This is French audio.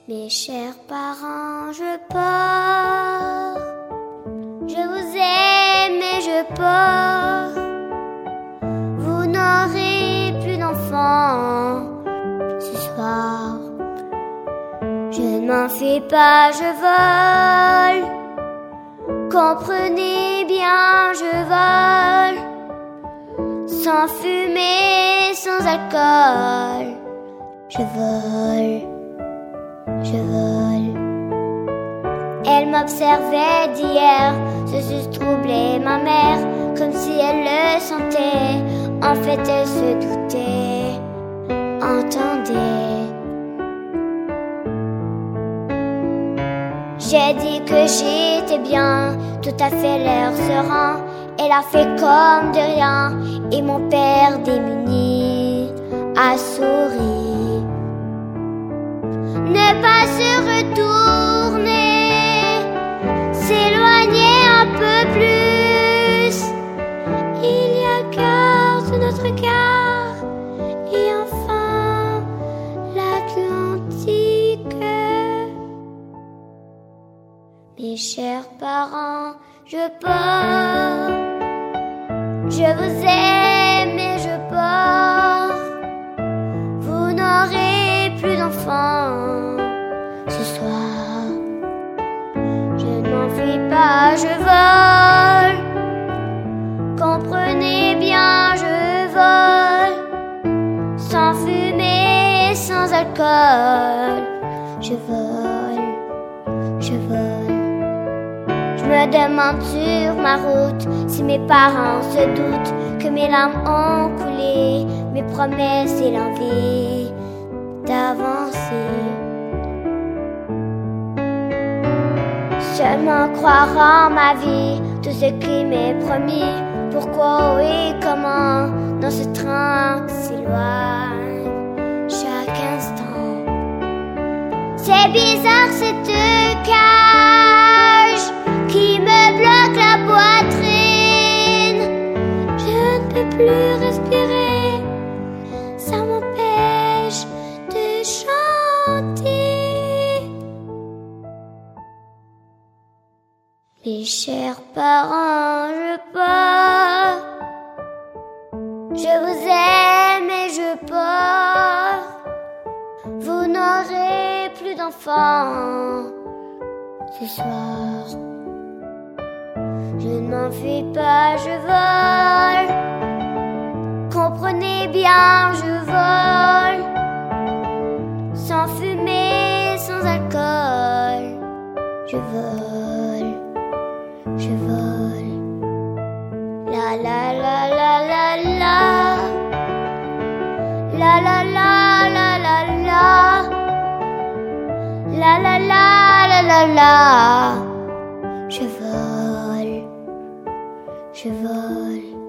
Mes chers parents, je pars. Je vous aime et je pars. Vous n'aurez plus d'enfants ce soir. Je ne m'en fais pas, je vole. Comprenez bien, je vole. Sans fumée, sans alcool. Je vole. Je vole. Elle m'observait d'hier, ce sus troublait ma mère, comme si elle le sentait. En fait, elle se doutait, entendait. J'ai dit que j'étais bien, tout à fait l'air serein. Elle a fait comme de rien, et mon père démuni a souri. Ne pas se retourner, s'éloigner un peu plus. Il y a gare de notre gare, et enfin l'Atlantique. Mes chers parents, je pars. Je vous aime et je pars. Vous n'aurez plus d'enfants ce soir. Je ne m'enfuis pas, je vole. Comprenez bien, je vole. Sans fumée, sans alcool. Je vole, je vole. Je me demande sur ma route si mes parents se doutent que mes larmes ont coulé, mes promesses et l'envie d'avancer. Seulement croire en ma vie, tout ce qui m'est promis. Pourquoi et comment dans ce train qui s'éloigne chaque instant. C'est bizarre cette cage qui me bloque la poitrine. Je ne peux plus respirer, ça m'empêche de chanter. Mes chers parents, je pars. Je vous aime et je pars. Vous n'aurez plus d'enfants ce soir. Je ne m'enfuis pas, je vole. Comprenez bien, je vole. Sans fumée, sans alcool. Je vole, je vole. La la la la la la. La la la la la la. La la la la la la. Je vole, je vole.